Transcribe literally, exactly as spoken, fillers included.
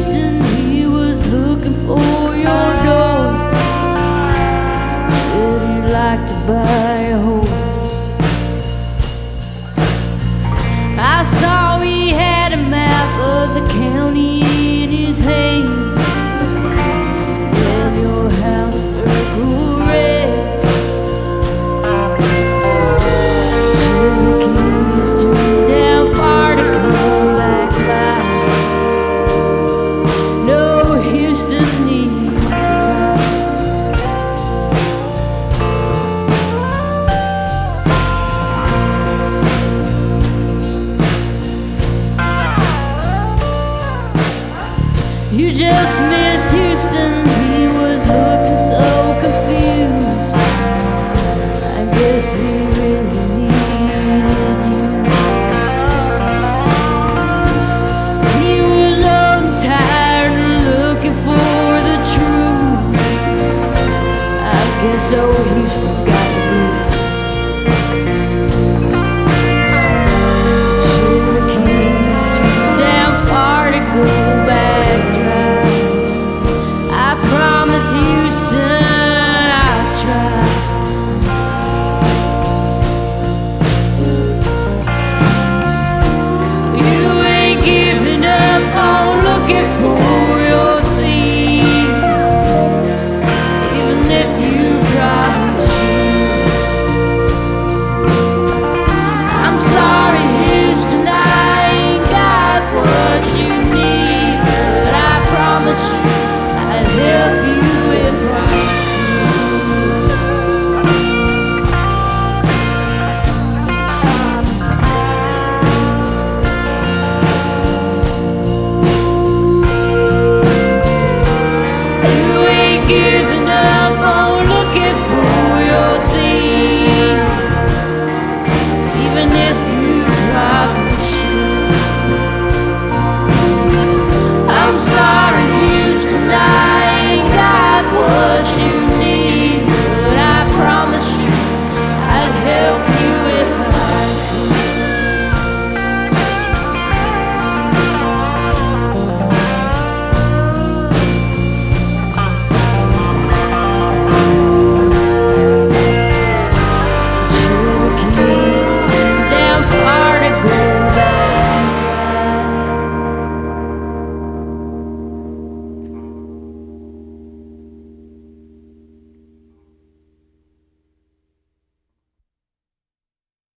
Houston, he was looking for your door. Said he'd like to buy a horse. I saw he had a map of the county in his hand, and your house circled red. Cherokees turned down far to come back by. No, Houston needs a ride. You just missed Houston, he was looking so